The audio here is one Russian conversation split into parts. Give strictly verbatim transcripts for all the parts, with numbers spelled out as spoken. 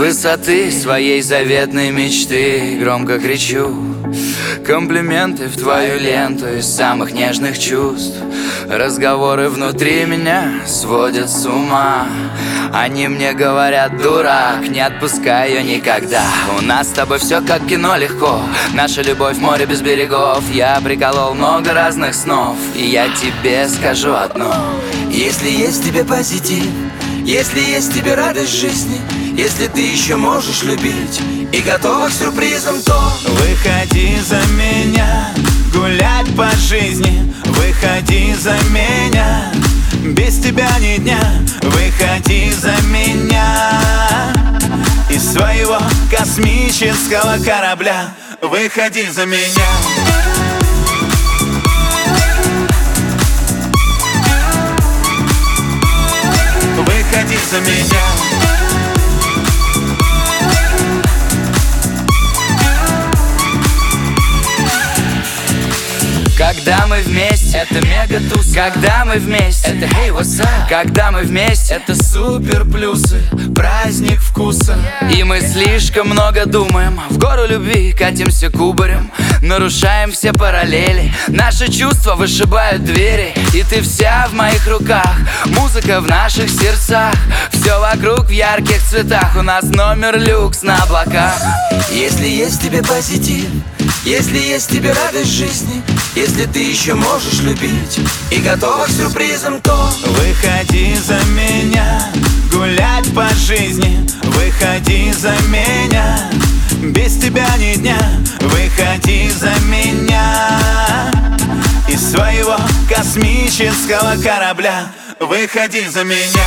высоты своей заветной мечты громко кричу комплименты в твою ленту из самых нежных чувств. Разговоры внутри меня сводят с ума. Они мне говорят: дурак, не отпускай ее никогда. У нас с тобой все как кино, легко. Наша любовь море без берегов. Я приколол много разных снов, и я тебе скажу одно: если есть в тебе позитив, если есть в тебе радость жизни, если ты еще можешь любить и готова к сюрпризам, то выходи за меня, гулять по жизни. Выходи за меня, без тебя ни дня. Выходи за меня из своего космического корабля. Выходи за меня. Выходи за меня. когда мы вместе, это мега туз. Когда мы вместе, это hey, what's up. Когда мы вместе, это супер плюсы. Праздник вкуса. И мы слишком много думаем. В гору любви катимся кубарем. Нарушаем все параллели. Наши чувства вышибают двери. И ты вся в моих руках. Музыка в наших сердцах. Все вокруг в ярких цветах. У нас номер люкс на облаках. Если есть в тебе позитив, если есть в тебе радость жизни, если ты еще можешь любить и готова к сюрпризам, то выходи за меня, гулять по жизни. Выходи за меня, без тебя ни дня. Выходи за меня из своего космического корабля. Выходи за меня.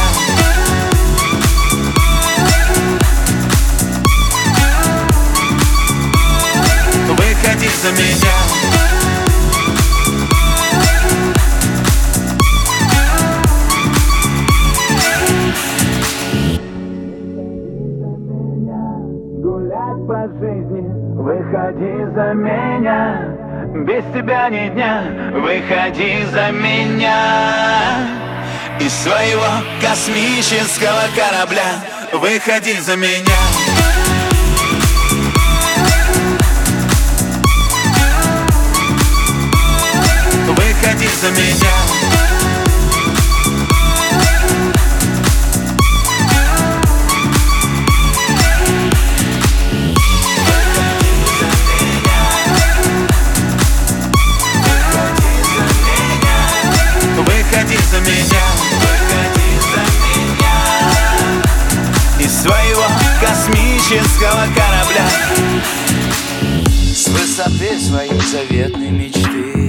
Выходи за меня. Гулять по жизни. Выходи за меня, без тебя ни дня. Выходи за меня из своего космического корабля. Выходи за меня. Выходи за меня. Выходи за меня. Выходи за меня из своего космического корабля. С высоты своей заветной мечты